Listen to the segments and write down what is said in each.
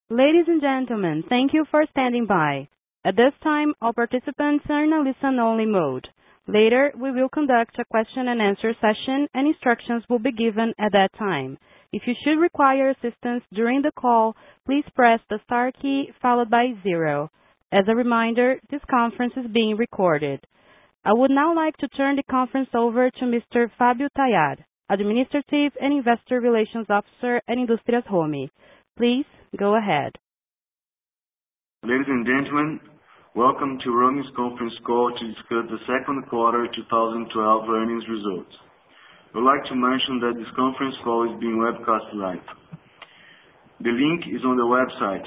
Ladies and gentlemen, thank you for standing by. At this time, all participants are in a listen-only mode. Later, we will conduct a question-and-answer session, and instructions will be given at that time. If you should require assistance during the call, please press the star key followed by 0. As a reminder, this conference is being recorded. I would now like to turn the conference over to Mr. Fábio Tayad, Administrative and Investor Relations Officer at Indústrias Romi. Please go ahead. Ladies and gentlemen, welcome to Romi's conference call to discuss the second quarter 2012 earnings results. I would like to mention that this conference call is being webcast live. The link is on the website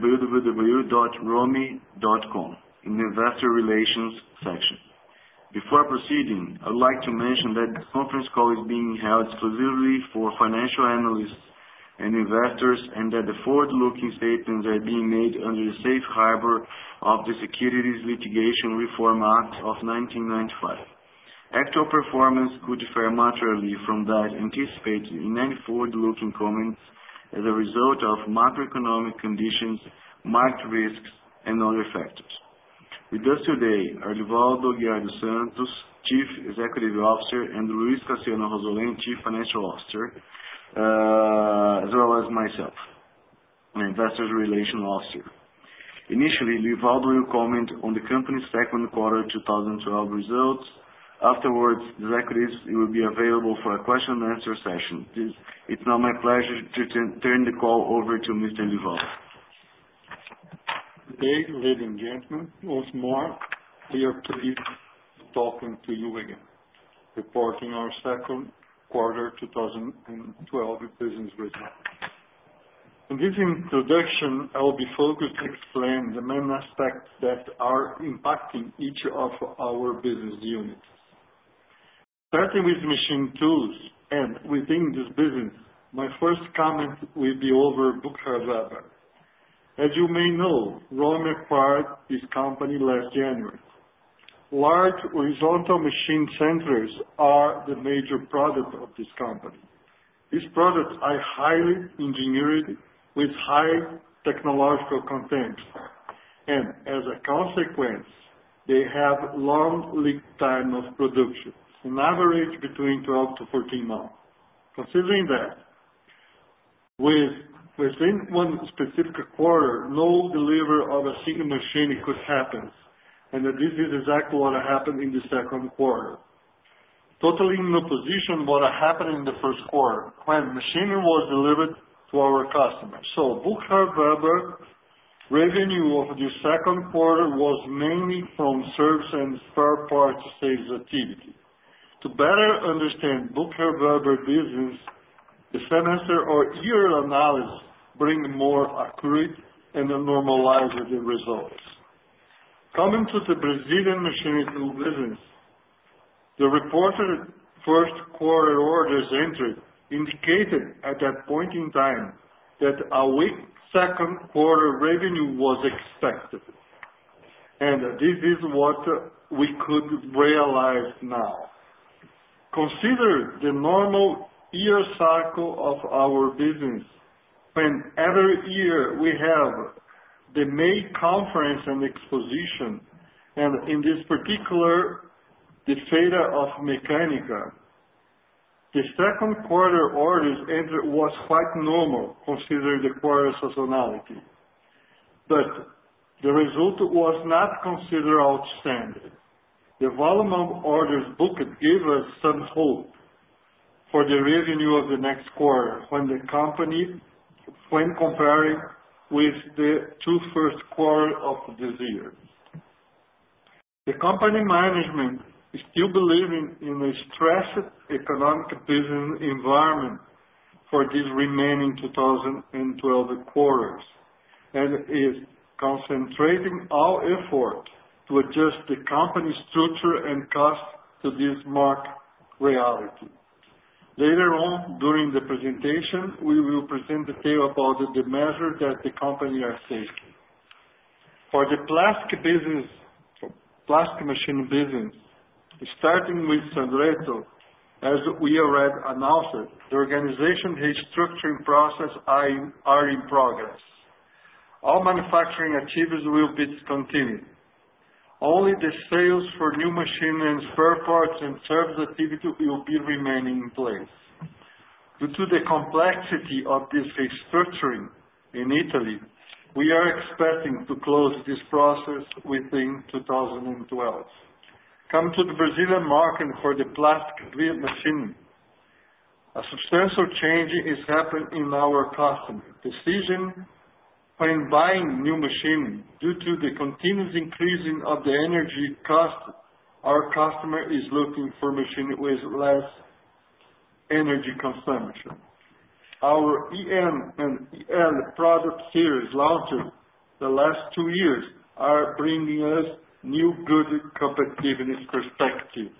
www.romi.com in the Investor Relations section. Before proceeding, I would like to mention that this conference call is being held exclusively for financial analysts and investors, and that the forward-looking statements are being made under the safe harbor of the Securities Litigation Reform Act of 1995. Actual performance could differ materially from that anticipated in any forward-looking comments as a result of macroeconomic conditions, market risks, and other factors. With us today are Livaldo Guiar dos Santos, Chief Executive Officer, and Luis Cassiano Rosolém, Chief Financial Officer, as well as myself, an Investor Relations Officer. Initially, Livaldo will comment on the company's second quarter 2012 results. Afterwards, the executives will be available for a question and answer session. It's now my pleasure to turn the call over to Mr. Livaldo. Good day, ladies and gentlemen. Once more, we are pleased talking to you again, reporting our second quarter 2012 business results. In this introduction, I will be focused to explain the main aspects that are impacting each of our business units. Starting with machine tools, and within this business, my first comment will be over Bucher Weber. As you may know, Romi acquired this company last January. Large horizontal machine centers are the major product of this company. These products are highly engineered with high technological content, and as a consequence, they have long lead time of production, on average between 12 to 14 months. Considering that, within one specific quarter, no delivery of a single machine could happen. And this is exactly what happened in the second quarter. Totally in opposition what happened in the first quarter, when machinery was delivered to our customers. So Bucher Weber revenue of the second quarter was mainly from service and spare parts sales activity. To better understand Bucher Weber business, the semester or year analysis bring more accurate and normalized the results. Coming to the Brazilian machinery tool business, the reported first quarter orders entered indicated at that point in time that a weak second quarter revenue was expected. And this is what we could realize now. Consider the normal year cycle of our business, when every year we have the May conference and exposition, and in this particular, the Feira of Mecânica. The second quarter orders entered was quite normal, considering the quarter seasonality. But the result was not considered outstanding. The volume of orders booked gave us some hope for the revenue of the next quarter when comparing with the two first quarters of this year. The company management is still believing in a stressed economic business environment for these remaining 2012 quarters, and is concentrating all effort to adjust the company structure and cost to this market reality. Later on, during the presentation, we will present detail about the measures that the company are taking. For the plastic machine business, starting with Sandreto, as we already announced, the organization restructuring process are in progress. all manufacturing activities will be discontinued. Only the sales for new machine and spare parts and service activity will be remaining in place. Due to the complexity of this restructuring in Italy, we are expecting to close this process within 2012. Come to the Brazilian market for the plastic machine. A substantial change is happening in our customer decision when buying new machine. Due to the continuous increasing of the energy cost, our customer is looking for machine with less energy consumption. Our EM and EL product series launched the last 2 years are bringing us new good competitiveness perspectives.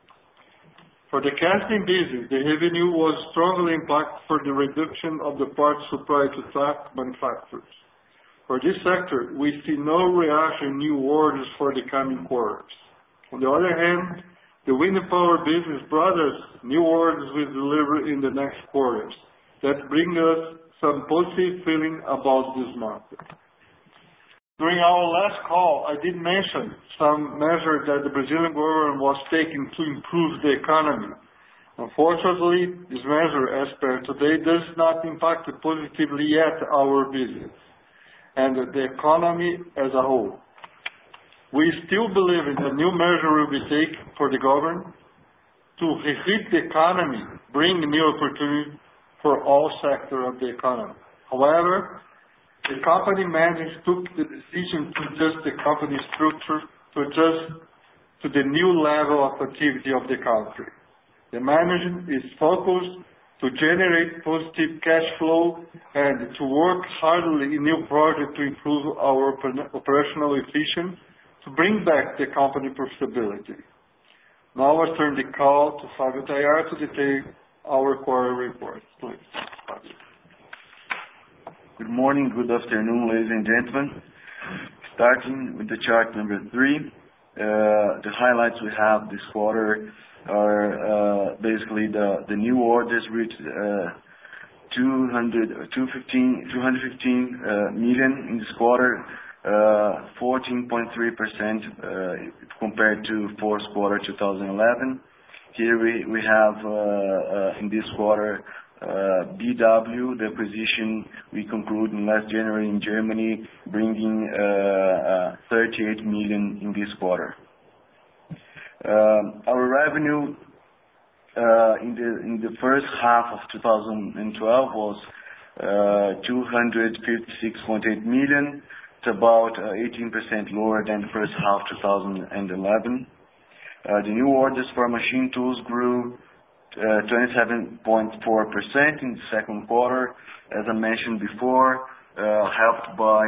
For the casting business, the revenue was strongly impacted for the reduction of the parts supply to truck manufacturers. For this sector, we see no reaction new orders for the coming quarters. On the other hand, the wind and power business brought us new orders with delivery in the next quarters. That brings us some positive feeling about this market. During our last call, I did mention some measures that the Brazilian government was taking to improve the economy. Unfortunately, this measure, as per today, does not impact positively yet our business and the economy as a whole. We still believe in the new measure will be taken for the government to refit the economy, bring new opportunities for all sectors of the economy. However, the company management took the decision to adjust the company structure to adjust to the new level of activity of the country. The management is focused to generate positive cash flow and to work hardly in new projects to improve our operational efficiency to bring back the company profitability. Now I turn the call to Fabio Tayar to detail our quarter report. Please, Fabio. Good morning, good afternoon, ladies and gentlemen. Starting with the chart number 3, the highlights we have this quarter are basically the new orders reached 215 million in this quarter, 14.3% compared to fourth quarter 2011. Here we have in this quarter BW, the acquisition we concluded in last January in Germany, bringing 38 million in this quarter. Our revenue in the first half of 2012 was 256.8 million. It's about 18% lower than the first half 2011. The new orders for machine tools grew 27.4% in the second quarter, as I mentioned before, helped by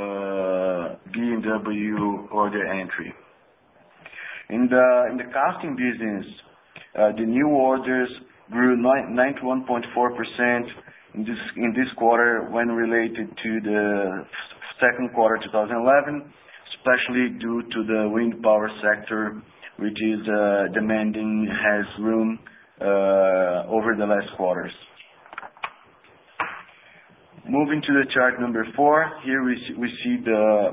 BMW order entry. In the casting business, the new orders grew 91.4% in this quarter when related to the second quarter 2011, especially due to the wind power sector, which is demanding has room over the last quarters. Moving to the chart number 4, here we see the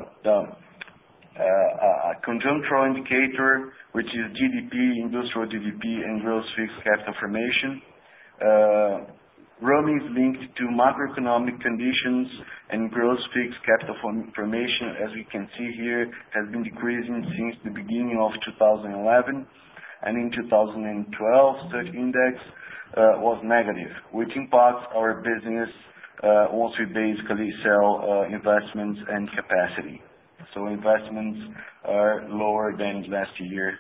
conjunctural indicator, which is GDP, industrial GDP, and gross fixed capital formation. Roaming is linked to macroeconomic conditions, and gross fixed capital formation, as we can see here, has been decreasing since the beginning of 2011, and in 2012 such index was negative, which impacts our business once we basically sell investments and capacity. So investments are lower than last year.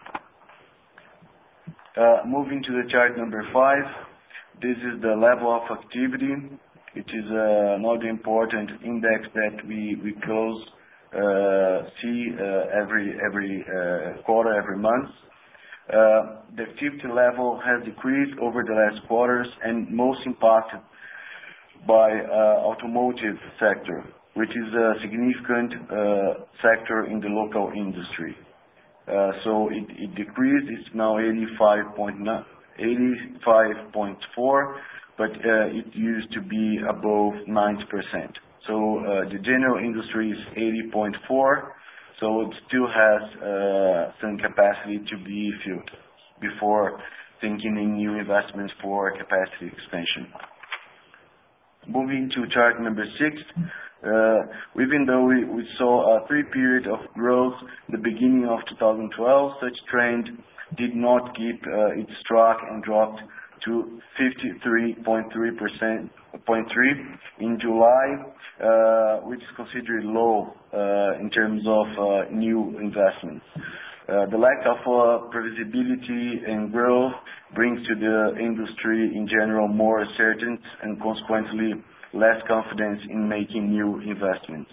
Moving to the chart number 5, this is the level of activity. It is another important index that we see every quarter, every month. The activity level has decreased over the last quarters and most impacted by automotive sector, which is a significant sector in the local industry. So it decreased. It's now 85.4, but it used to be above 90%. The general industry is 80.4, so it still has some capacity to be filled before thinking in new investments for capacity expansion. Moving to chart number 6, even though we saw a 3-period of growth in the beginning of 2012, such trend did not keep its track and dropped to 53.3% in July, which is considered low in terms of new investments. The lack of previsibility and growth brings to the industry in general more uncertainty and consequently less confidence in making new investments.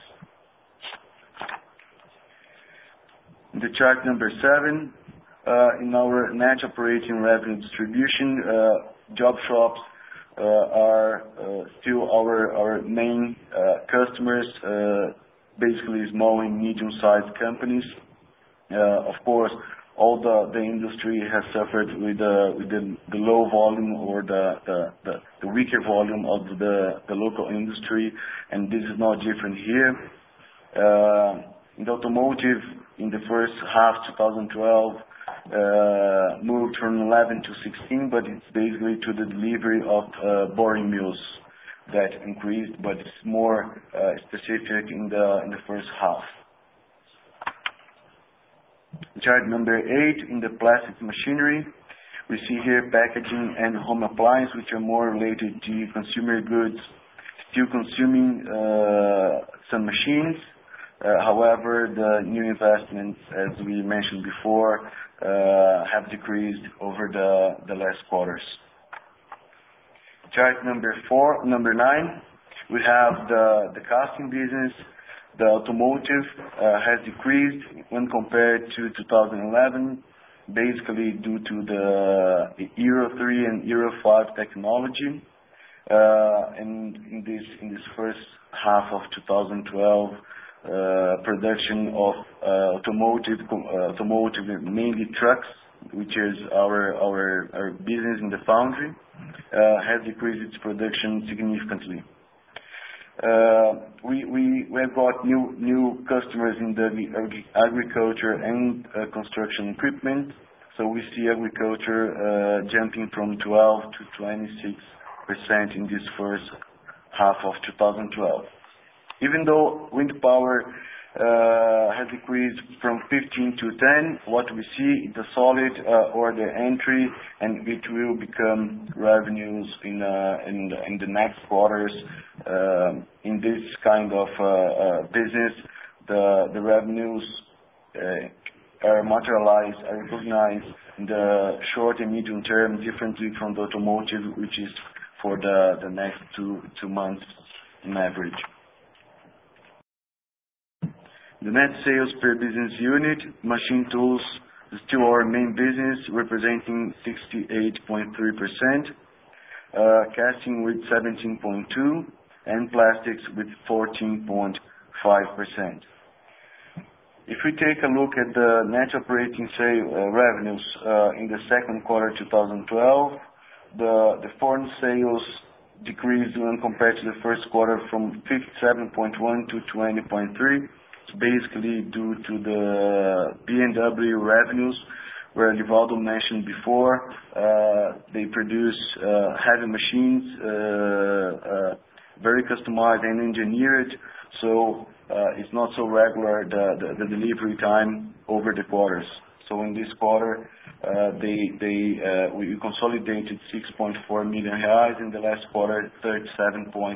In the chart number 7, in our net operating revenue distribution, job shops are still our main customers, basically small and medium-sized companies. Of course, all the industry has suffered with the low volume or the weaker volume of the local industry, and this is not different here. In the automotive, in the first half 2012, moved from 11 to 16, but it's basically to the delivery of boring mills that increased, but it's more specific in the first half. Chart number 8, in the plastic machinery, we see here packaging and home appliance, which are more related to consumer goods, still consuming some machines. However, the new investments, as we mentioned before, have decreased over the last quarters. Chart number 9, we have the casting business. The automotive has decreased when compared to 2011, basically due to the Euro 3 and Euro 5 technology. And in this first half of 2012, production of automotive, mainly trucks, which is our business in the foundry, has decreased its production significantly. We have got new customers in the agriculture and construction equipment. So we see agriculture jumping from 12 to 26% in this first half of 2012. Even though wind power has decreased from 15 to 10, what we see is a solid order entry, and it will become revenues in the next quarters. In this kind of business, the revenues are materialized, are recognized in the short and medium term, differently from the automotive, which is for the next two months on average. The net sales per business unit, machine tools is still our main business, representing 68.3%, casting with 17.2%, and plastics with 14.5%. If we take a look at the net operating revenues in the second quarter 2012, the foreign sales decreased when compared to the first quarter from 57.1 to 20.3. Basically due to the B&W revenues, where Livaldo mentioned before, they produce heavy machines, very customized and engineered, so it's not so regular the delivery time over the quarters. So in this quarter, we consolidated 6.4 million reais, in the last quarter 37.6.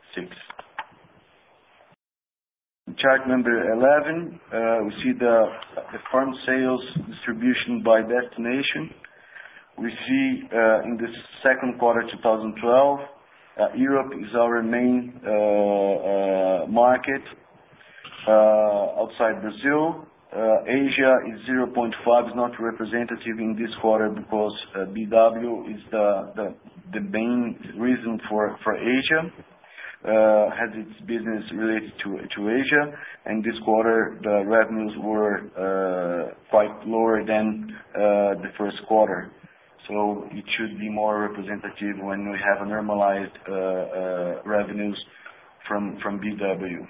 Chart number 11, we see the farm sales distribution by destination. We see in the second quarter 2012, Europe is our main market outside Brazil. Asia is 0.5, is not representative in this quarter because BW is the main reason for Asia. Has its business related to Asia, and this quarter the revenues were quite lower than the first quarter. So it should be more representative when we have a normalized revenues from BW.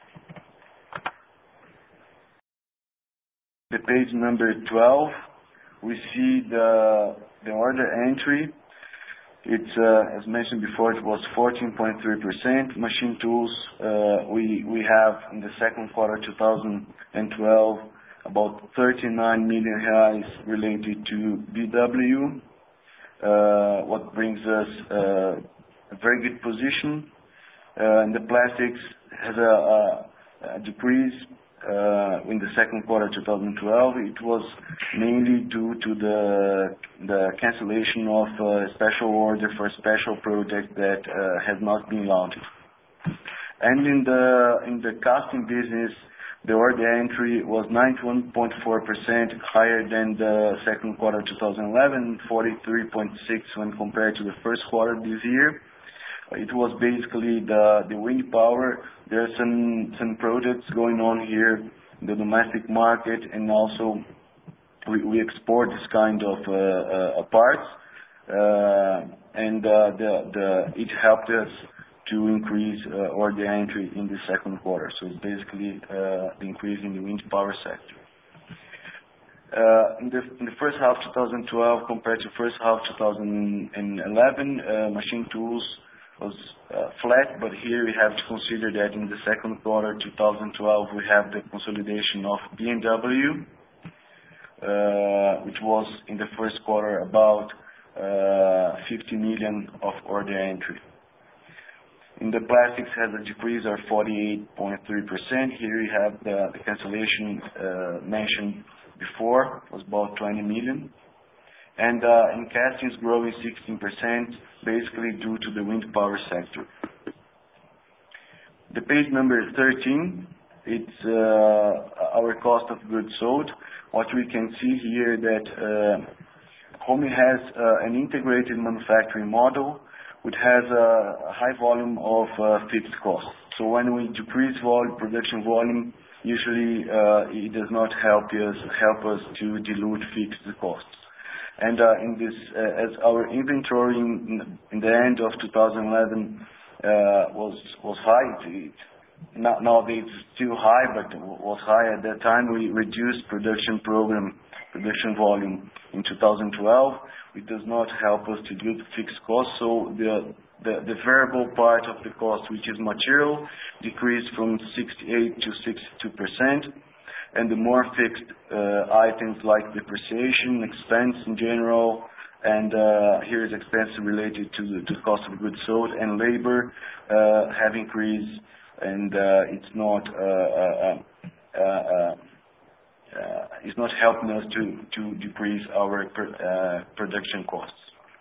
The page number 12, we see the order entry. It's as mentioned before, it was 14.3%. Machine tools, we have in the second quarter 2012 about 39 million reais related to BW, what brings us a very good position. And the plastics has a decrease in the second quarter 2012. It was mainly due to the cancellation of a special order for a special project that has not been launched. And in the casting business, the order entry was 91.4% higher than the second quarter 2011, 43.6% when compared to the first quarter this year. It was basically the wind power. There are some projects going on here in the domestic market, and also we export this kind of parts, and it helped us to increase order entry in the second quarter. So it's basically the increase in the wind power sector. In the first half 2012 compared to first half 2011, machine tools was flat, but here we have to consider that in the second quarter 2012 we have the consolidation of BMW, which was in the first quarter about 50 million of order entry. In the plastics has a decrease of 48.3%. Here we have the cancellation mentioned before, was about 20 million. And in castings growing 16%, basically due to the wind power sector. The page number 13, it's our cost of goods sold. What we can see here that Homi has an integrated manufacturing model which has a high volume of fixed costs. So when we decrease production volume, usually it does not help us to dilute fixed costs. And in this, as our inventory in the end of 2011 was high. Nowadays it's still high, but was high at that time. We reduced production volume in 2012. It does not help us to dilute fixed costs. So the variable part of the cost, which is material, decreased from 68 to 62%. And the more fixed items like depreciation, expense in general, and here is expense related to the cost of goods sold and labor have increased, and it's not helping us to decrease our production costs.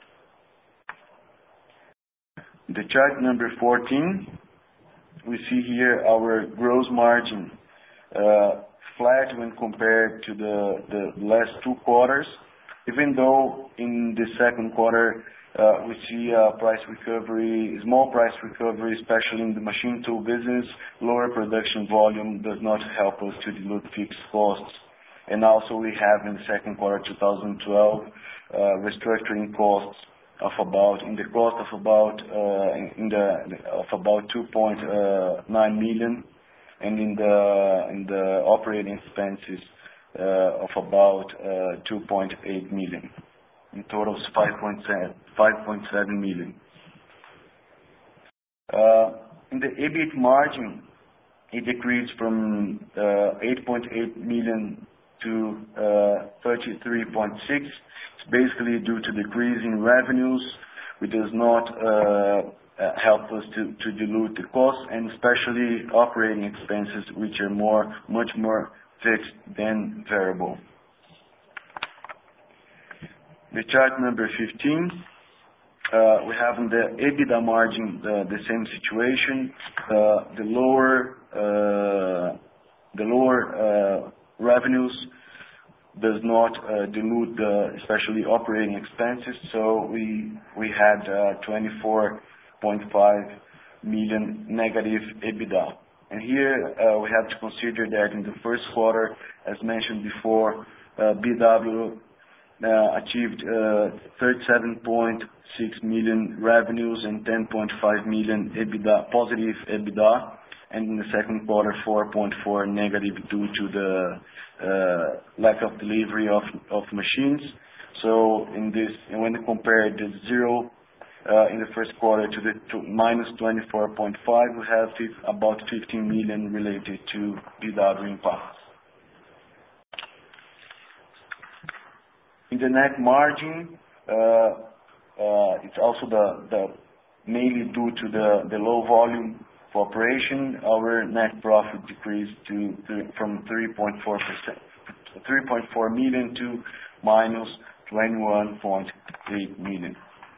The chart number 14, we see here our gross margin flat when compared to the last two quarters, even though in the second quarter we see a small price recovery, especially in the machine tool business. Lower production volume does not help us to dilute fixed costs. And also we have in the second quarter 2012 restructuring costs of about 2.9 million. And in the operating expenses of about 2.8 million. In total, 5.7 million. In the EBIT margin, it decreased from 8.8 million to 33.6. It's basically due to decrease in revenues, which does not help us to dilute the cost, and especially operating expenses, which are much more fixed than variable. The chart number 15, we have in the EBITDA margin the same situation. The lower revenues does not dilute especially operating expenses. So we had 24.5 million negative EBITDA. And here we have to consider that in the first quarter, as mentioned before, BW achieved 37.6 million revenues and 10.5 million EBITDA, positive EBITDA, and in the second quarter 4.4 negative due to the lack of delivery of machines. So when you compare the zero in the first quarter to minus 24.5, we have about 15 million related to BW impacts. In the net margin, it's also mainly due to the low volume of operation. Our net profit decreased from 3.4 million to minus 21.8 million.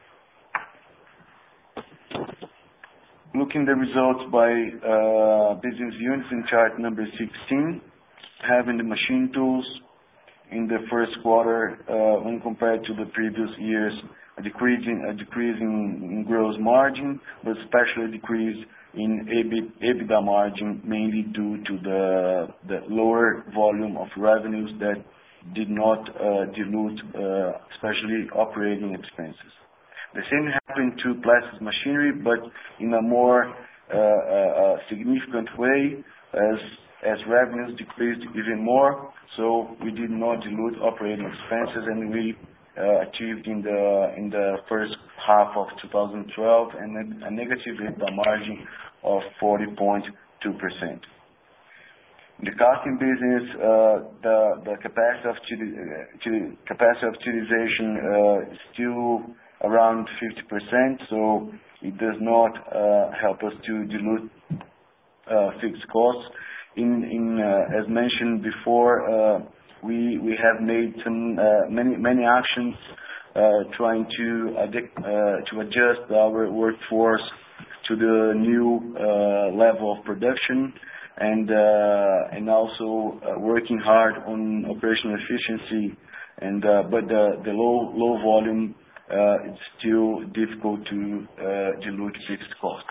Looking the results by business units in chart number 16, having the machine tools in the first quarter, when compared to the previous years, a decrease in gross margin, but especially a decrease in EBITDA margin, mainly due to the lower volume of revenues that did not dilute, especially operating expenses. The same happened to plastic machinery, but in a more significant way, as revenues decreased even more, so we did not dilute operating expenses, and we achieved in the first half of 2012 a negative EBITDA margin of 40.2%. In the casting business, the capacity of utilization is still around 50%, so it does not help us to dilute fixed costs. As mentioned before, we have made many actions trying to adjust our workforce to the new level of production, and also working hard on operational efficiency. But the low volume it's still difficult to dilute fixed costs.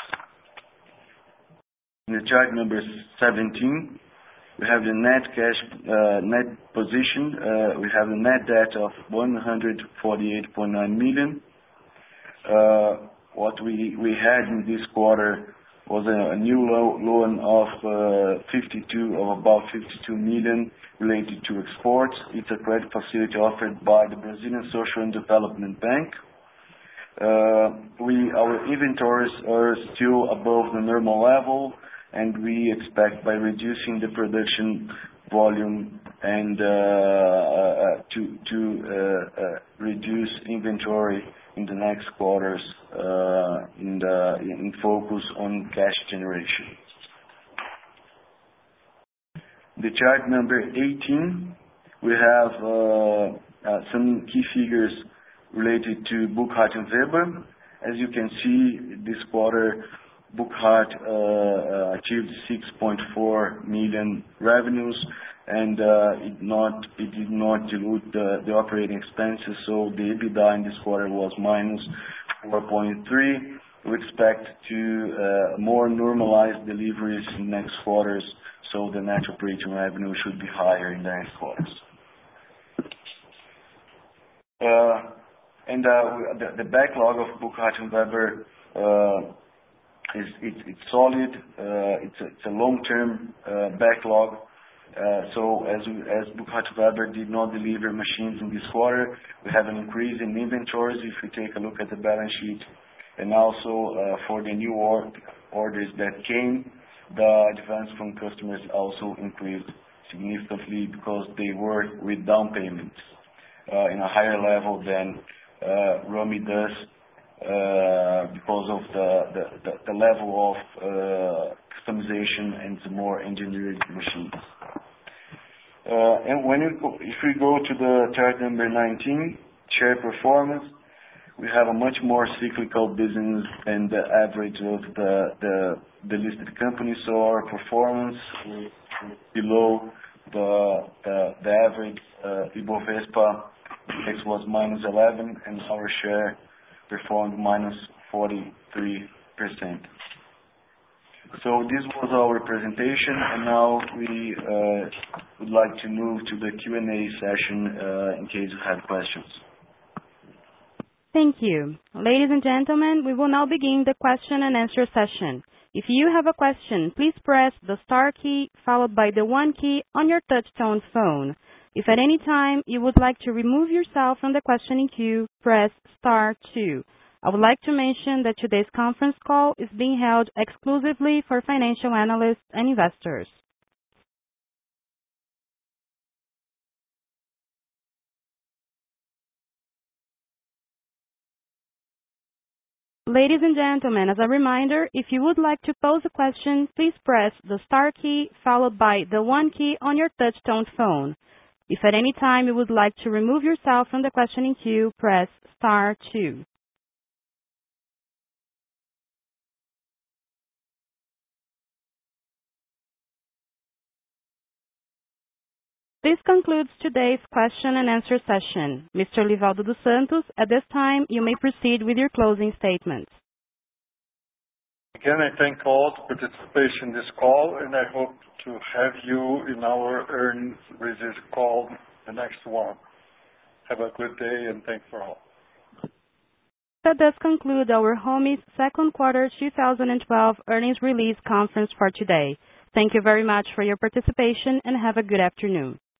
In the chart number 17, we have the net position. We have a net debt of 148.9 million. What we had in this quarter was a new loan of about 52 million related to exports. It's a credit facility offered by the Brazilian Social and Development Bank. Our inventories are still above the normal level, and we expect by reducing the production volume and to reduce inventory in the next quarters, in focus on cash generation. The chart number 18, we have some key figures related to Burckhardt and Weber. As you can see, this quarter Burckhardt achieved 6.4 million revenues, and it did not dilute the operating expenses, so the EBITDA in this quarter was minus 4.3. We expect to more normalized deliveries in next quarters, so the net operating revenue should be higher in the next quarters. The backlog of Burckhardt and Weber it's solid. It's a long-term backlog. So as Burckhardt and Weber did not deliver machines in this quarter, we have an increase in inventories if we take a look at the balance sheet, and also for the new orders that came, the advance from customers also increased significantly because they were with down payments in a higher level than Romi does, because of the level of customization and the more engineered machines. And if we go to the chart number 19, share performance, we have a much more cyclical business than the average of the listed companies. So our performance is below the average. Ibovespa index was minus 11, and our share performed minus 43%. So this was our presentation, and now we would like to move to the Q&A session in case you have questions. Thank you. Ladies and gentlemen, we will now begin the question and answer session. If you have a question, please press the star key followed by the 1 key on your touch-tone phone. If at any time you would like to remove yourself from the questioning queue, press star 2. I would like to mention that today's conference call is being held exclusively for financial analysts and investors. Ladies and gentlemen, as a reminder, if you would like to pose a question, please press the star key followed by the 1 key on your touch-tone phone. If at any time you would like to remove yourself from the questioning queue, press star 2. This concludes today's question and answer session. Mr. Livaldo dos Santos, at this time, you may proceed with your closing statements. Again, I thank all for participation in this call, and I hope to have you in our earnings release call, the next one. Have a good day, and thanks for all. That does conclude our Homes second quarter 2012 earnings release conference for today. Thank you very much for your participation, and have a good afternoon.